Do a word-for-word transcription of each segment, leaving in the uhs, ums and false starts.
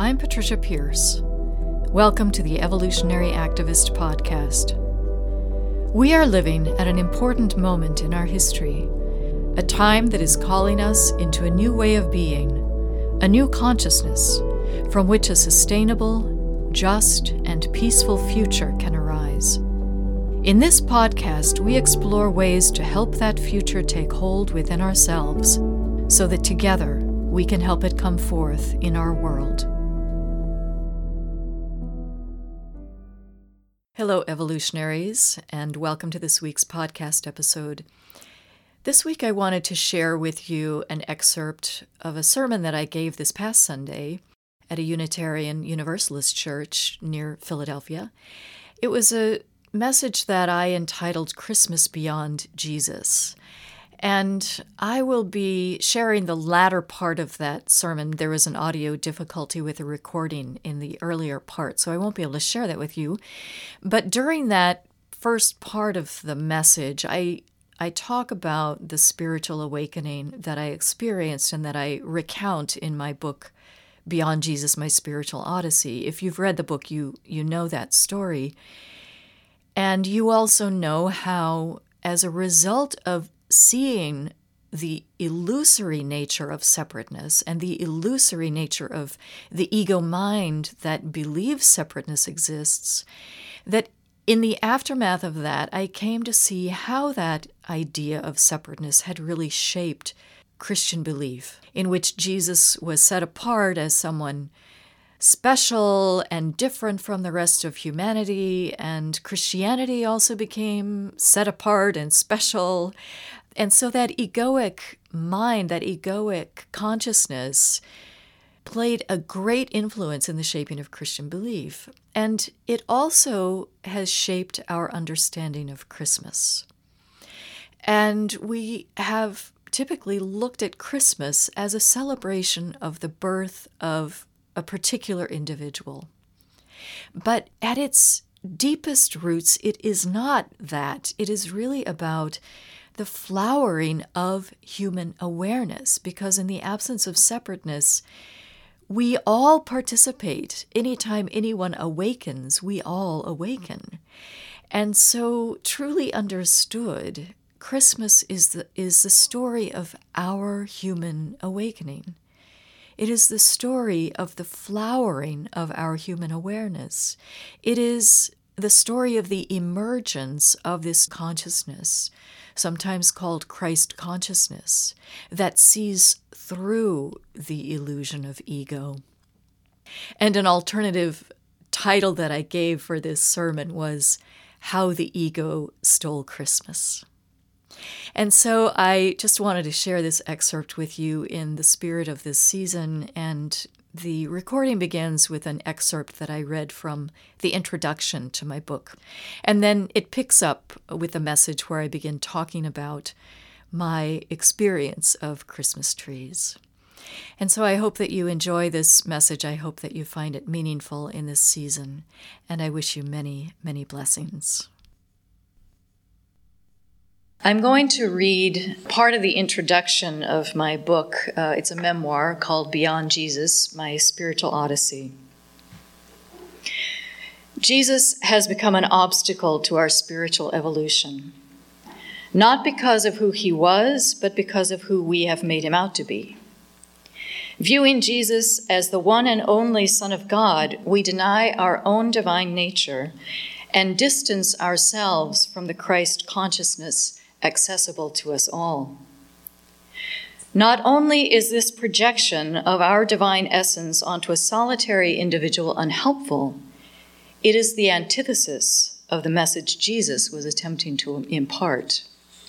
I'm Patricia Pierce. Welcome to the Evolutionary Activist Podcast. We are living at an important moment in our history, a time that is calling us into a new way of being, a new consciousness from which a sustainable, just, and peaceful future can arise. In this podcast, we explore ways to help that future take hold within ourselves so that together we can help it come forth in our world. Hello, evolutionaries, and welcome to this week's podcast episode. This week I wanted to share with you an excerpt of a sermon that I gave this past Sunday at a Unitarian Universalist church near Philadelphia. It was a message that I entitled Christmas Beyond Jesus. And I will be sharing the latter part of that sermon. There was an audio difficulty with the recording in the earlier part, so I won't be able to share that with you. But during that first part of the message, I I talk about the spiritual awakening that I experienced and that I recount in my book, Beyond Jesus, My Spiritual Odyssey. If you've read the book, you you know that story. And you also know how, as a result of seeing the illusory nature of separateness and the illusory nature of the ego mind that believes separateness exists, that in the aftermath of that, I came to see how that idea of separateness had really shaped Christian belief, in which Jesus was set apart as someone special and different from the rest of humanity, and Christianity also became set apart and special. And so that egoic mind, that egoic consciousness played a great influence in the shaping of Christian belief. And it also has shaped our understanding of Christmas. And we have typically looked at Christmas as a celebration of the birth of a particular individual. But at its deepest roots, it is not that. It is really about the flowering of human awareness, because in the absence of separateness, we all participate. Anytime anyone awakens, we all awaken. And so, truly understood, Christmas is the, is the story of our human awakening. It is the story of the flowering of our human awareness. It is the story of the emergence of this consciousness, sometimes called Christ consciousness, that sees through the illusion of ego. And an alternative title that I gave for this sermon was How the Ego Stole Christmas. And so I just wanted to share this excerpt with you in the spirit of this season, and the recording begins with an excerpt that I read from the introduction to my book. And then it picks up with a message where I begin talking about my experience of Christmas trees. And so I hope that you enjoy this message. I hope that you find it meaningful in this season. And I wish you many, many blessings. I'm going to read part of the introduction of my book. Uh, it's a memoir called Beyond Jesus, My Spiritual Odyssey. Jesus has become an obstacle to our spiritual evolution, not because of who he was, but because of who we have made him out to be. Viewing Jesus as the one and only Son of God, we deny our own divine nature and distance ourselves from the Christ consciousness accessible to us all. Not only is this projection of our divine essence onto a solitary individual unhelpful, it is the antithesis of the message Jesus was attempting to impart.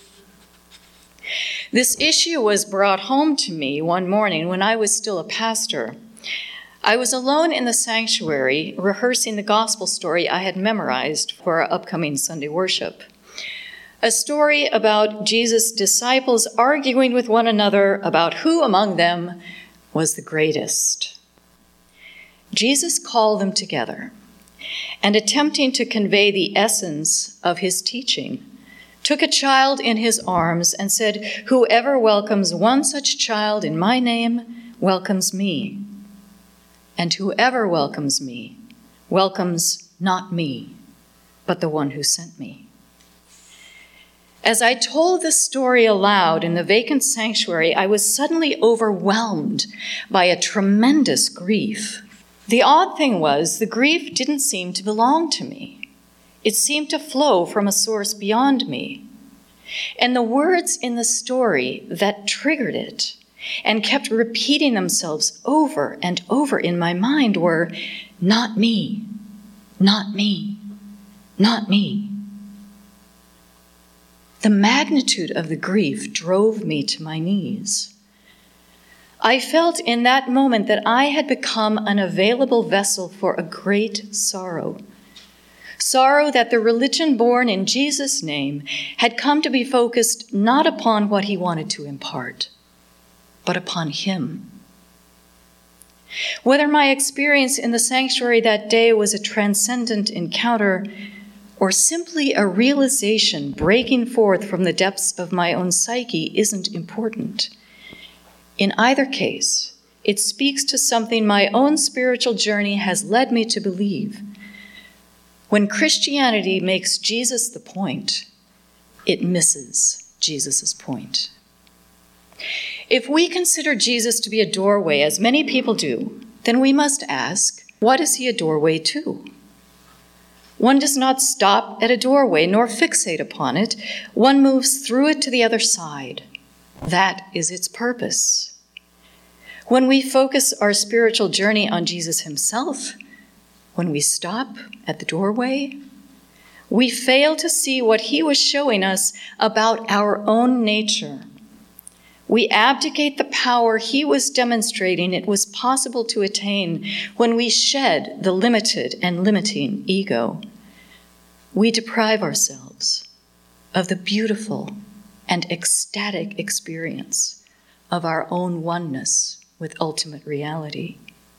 This issue was brought home to me one morning when I was still a pastor. I was alone in the sanctuary rehearsing the gospel story I had memorized for our upcoming Sunday worship. A story about Jesus' disciples arguing with one another about who among them was the greatest. Jesus called them together, and attempting to convey the essence of his teaching, took a child in his arms and said, "Whoever welcomes one such child in my name welcomes me. And whoever welcomes me welcomes not me, but the one who sent me. As I told this story aloud in the vacant sanctuary, I was suddenly overwhelmed by a tremendous grief. The odd thing was, the grief didn't seem to belong to me. It seemed to flow from a source beyond me. And the words in the story that triggered it and kept repeating themselves over and over in my mind were, not me, not me, not me. The magnitude of the grief drove me to my knees. I felt in that moment that I had become an available vessel for a great sorrow. Sorrow that the religion born in Jesus' name had come to be focused not upon what he wanted to impart, but upon him. Whether my experience in the sanctuary that day was a transcendent encounter or simply a realization breaking forth from the depths of my own psyche isn't important. In either case, it speaks to something my own spiritual journey has led me to believe. When Christianity makes Jesus the point, it misses Jesus' point. If we consider Jesus to be a doorway, as many people do, then we must ask, what is he a doorway to? One does not stop at a doorway nor fixate upon it. One moves through it to the other side. That is its purpose. When we focus our spiritual journey on Jesus himself, when we stop at the doorway, we fail to see what he was showing us about our own nature. We abdicate the power he was demonstrating it was possible to attain when we shed the limited and limiting ego. We deprive ourselves of the beautiful and ecstatic experience of our own oneness with ultimate reality.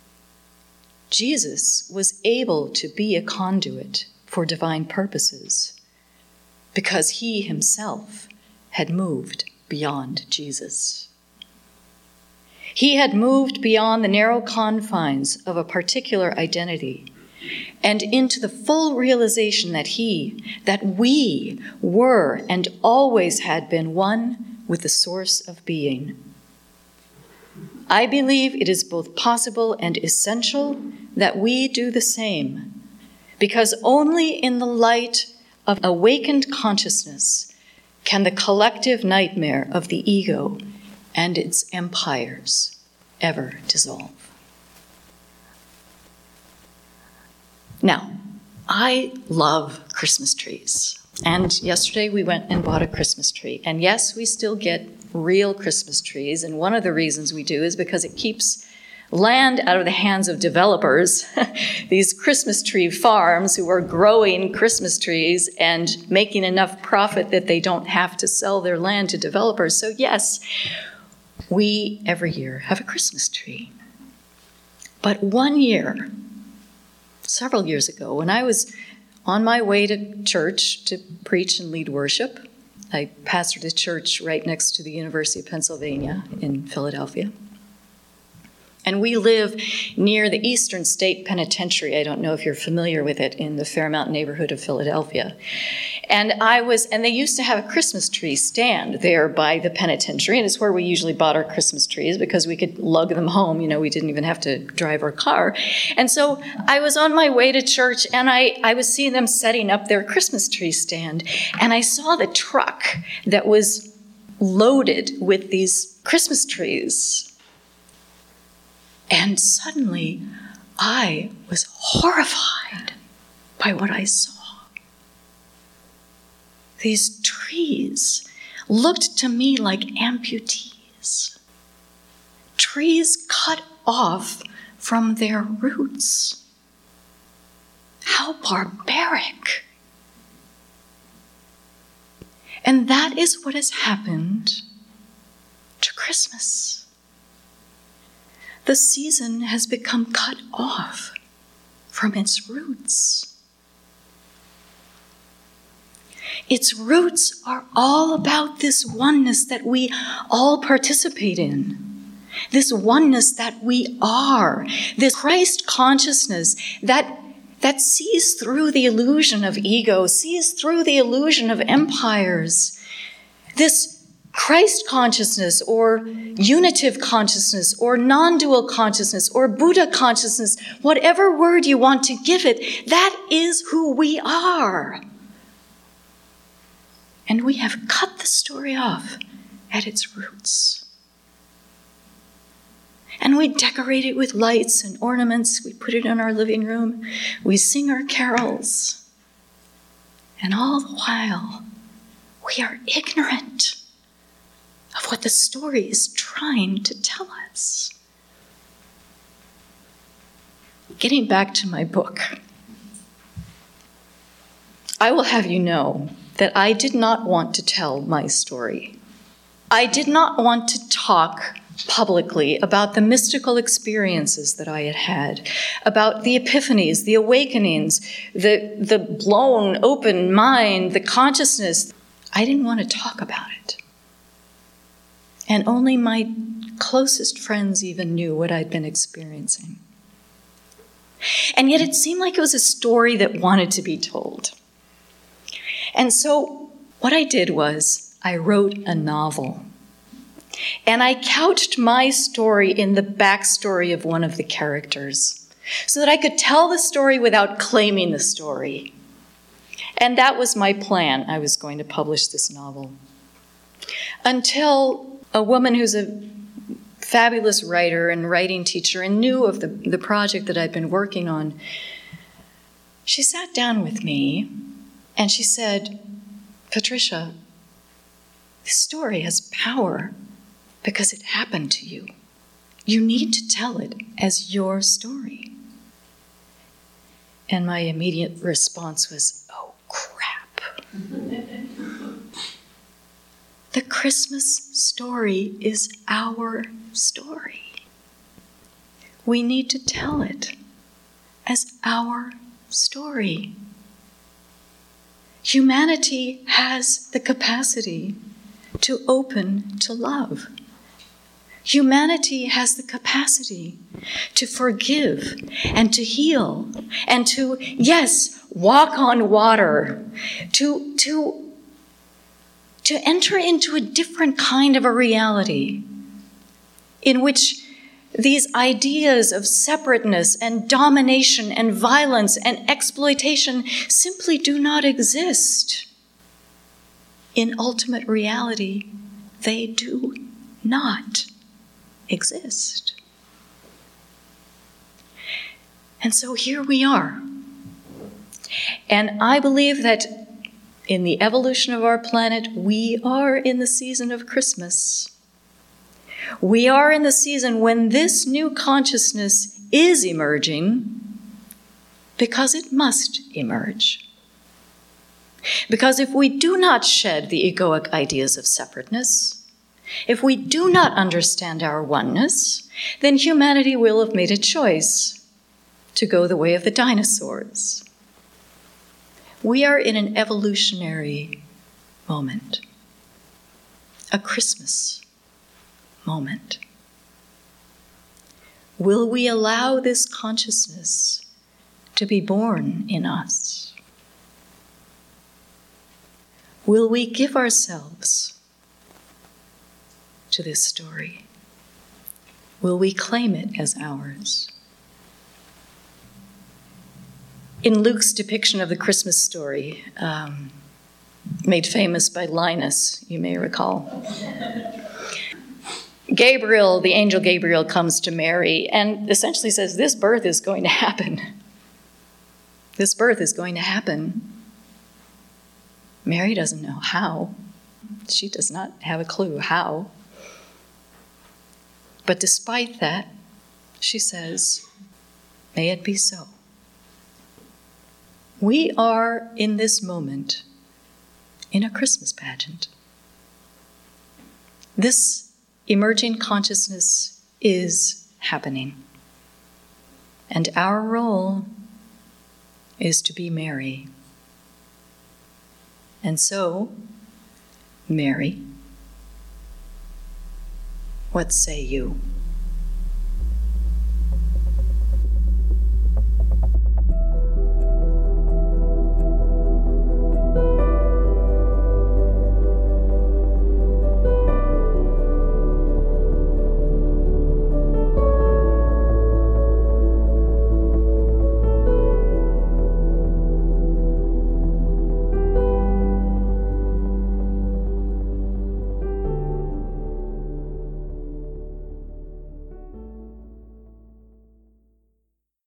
Jesus was able to be a conduit for divine purposes because he himself had moved beyond Jesus. He had moved beyond the narrow confines of a particular identity and into the full realization that he, that we were and always had been one with the source of being. I believe it is both possible and essential that we do the same, because only in the light of awakened consciousness can the collective nightmare of the ego and its empires ever dissolve. Now, I love Christmas trees. And yesterday we went and bought a Christmas tree. And yes, we still get real Christmas trees. And one of the reasons we do is because it keeps land out of the hands of developers, these Christmas tree farms who are growing Christmas trees and making enough profit that they don't have to sell their land to developers. So yes, we every year have a Christmas tree. But one year, several years ago, when I was on my way to church to preach and lead worship, I pastored a church right next to the University of Pennsylvania in Philadelphia. And we live near the Eastern State Penitentiary. I don't know if you're familiar with it, in the Fairmount neighborhood of Philadelphia. And I was, and they used to have a Christmas tree stand there by the penitentiary, and it's where we usually bought our Christmas trees because we could lug them home. You know, we didn't even have to drive our car. And so I was on my way to church, and I, I was seeing them setting up their Christmas tree stand, and I saw the truck that was loaded with these Christmas trees. And suddenly, I was horrified by what I saw. These trees looked to me like amputees. Trees cut off from their roots. How barbaric. And that is what has happened to Christmas. The season has become cut off from its roots. Its roots are all about this oneness that we all participate in. this oneness that we are, this Christ consciousness that, that sees through the illusion of ego, sees through the illusion of empires, this Christ consciousness or unitive consciousness or non-dual consciousness or Buddha consciousness, whatever word you want to give it, that is who we are. And we have cut the story off at its roots. And we decorate it with lights and ornaments. We put it in our living room. We sing our carols. And all the while, we are ignorant of what the story is trying to tell us. Getting back to my book, I will have you know that I did not want to tell my story. I did not want to talk publicly about the mystical experiences that I had had, about the epiphanies, the awakenings, the, the blown open mind, the consciousness. I didn't want to talk about it. And only my closest friends even knew what I'd been experiencing. And yet it seemed like it was a story that wanted to be told. And so what I did was I wrote a novel. And I couched my story in the backstory of one of the characters so that I could tell the story without claiming the story. And that was my plan. I was going to publish this novel. Until a woman who's a fabulous writer and writing teacher and knew of the, the project that I'd been working on, she sat down with me and she said, "Patricia, this story has power because it happened to you. You need to tell it as your story." And my immediate response was, oh, crap. The Christmas story is our story. We need to tell it as our story. Humanity has the capacity to open to love. Humanity has the capacity to forgive and to heal and to, yes, walk on water, to, to, to enter into a different kind of a reality in which these ideas of separateness and domination and violence and exploitation simply do not exist. In ultimate reality, they do not exist. And so here we are. And I believe that in the evolution of our planet, we are in the season of Christmas. We are in the season when this new consciousness is emerging because it must emerge. Because if we do not shed the egoic ideas of separateness, if we do not understand our oneness, then humanity will have made a choice to go the way of the dinosaurs. We are in an evolutionary moment, a Christmas moment. Will we allow this consciousness to be born in us? Will we give ourselves to this story? Will we claim it as ours? In Luke's depiction of the Christmas story, um, made famous by Linus, you may recall, Gabriel, the angel Gabriel, comes to Mary and essentially says, this birth is going to happen. This birth is going to happen. Mary doesn't know how. She does not have a clue how. But despite that, she says, may it be so. We are in this moment in a Christmas pageant. This emerging consciousness is happening. And our role is to be Mary. And so, Mary, what say you?